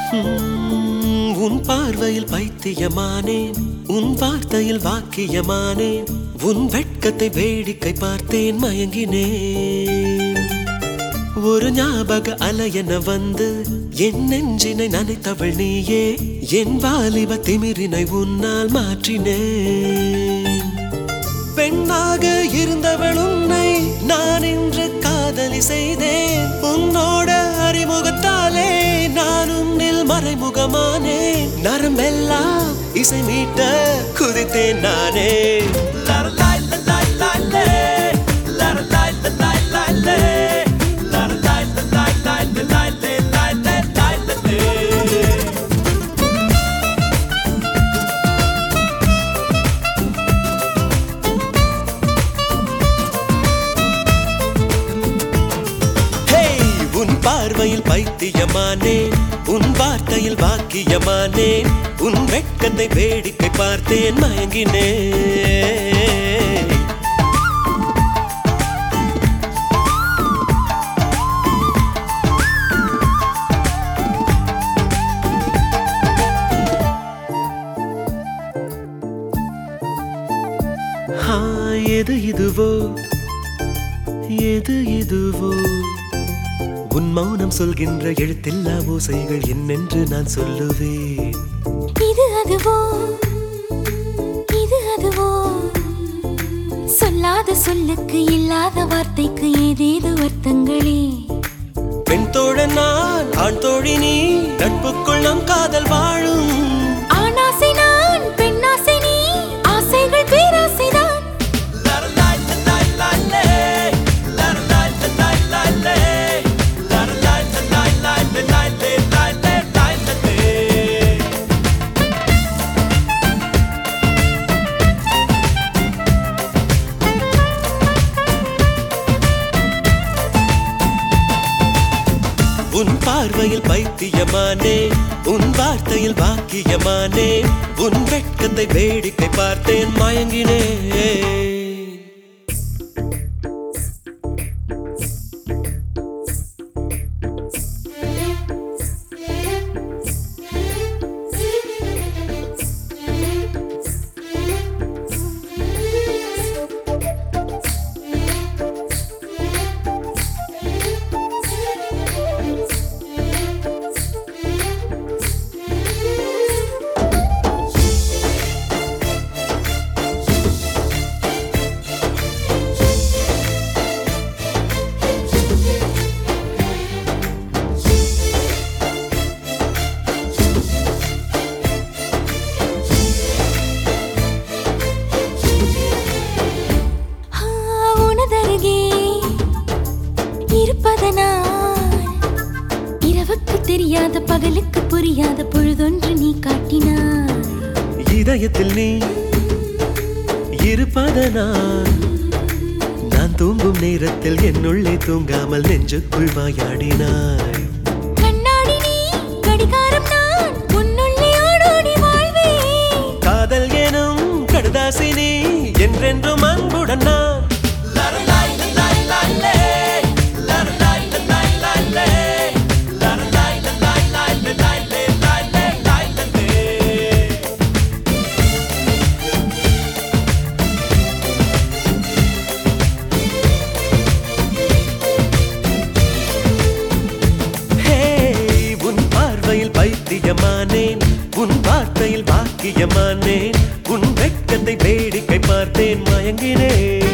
உன் பார்வையில் பைத்தியமானேன், உன் வார்த்தையில் வாக்கியமானேன், உன் வெட்கத்தை வேடிக்கை பார்த்தேன் மயங்கினேன். ஒரு ஞாபக அலையென வந்து என் நெஞ்சினை நனைத்தவள் நீயே, என் வாலிப திமிரினை உன்னால் மாற்றினேன். பெண்ணாக இருந்தவள் உன்னை நான் இன்று காதலி செய்தேன். உன்னோட அறிமுகத்தாலே நான் உன்னில் மறைமுகமானேன். நரம்பெல்லாம் இசை மீட்ட குதித்தேன் நானே. பார்வையில் பைத்தியமானேன், உன் வார்த்தையில் வாக்கியமானேன், உன் வெட்கத்தை வேடிக்கை பார்த்தேன் மயங்கினேன். எது இதுவோ எது இதுவோ, உன் மௌனம் சொல்கின்ற எழுத்தில்லா ஓசைகள் என்னென்று நான் சொல்லுவேன். இது அதுவோ இது அதுவோ, சொல்லாத சொல்லுக்கு இல்லாத வார்த்தைக்கு ஏதேது அர்த்தங்களே. பெண் தோழன் நான், ஆண் தோழி நீ, நட்புக்குள் நம் காதல் வாழும். ஆணாசை நான், பெண்ணாசை நீ, ஆசைகள் பேராசைதான். உன் பார்வையில் பைத்தியமானேன், உன் வார்த்தையில் வாக்கியமானேன், உன் வெட்கத்தை வேடிக்கை பார்த்தேன் மயங்கினேன். இரவுக்கு தெரியாத பகலுக்கு புரியாத பொழுதொன்று நீ காட்டினாய். இதயத்தில் நீ இருப்பதனால் நான் தூங்கும் நேரத்தில் என்னுள்ளே தூங்காமல் நெஞ்சுக்குள் வாயாடினாய். கண்ணாடி நீ, கடிகாரம் நான், உன்னுள்ளே ஓடோடி வாழ்வேன். காதல் எனும் கடுதாசி நீ, என்றென்றும் அன்புடன் நான். பைத்தியமானேன், உன் வார்த்தையில் வாக்கியமானேன், உன் வெட்கத்தை வேடிக்கை பார்த்தேன் மயங்கினேன்.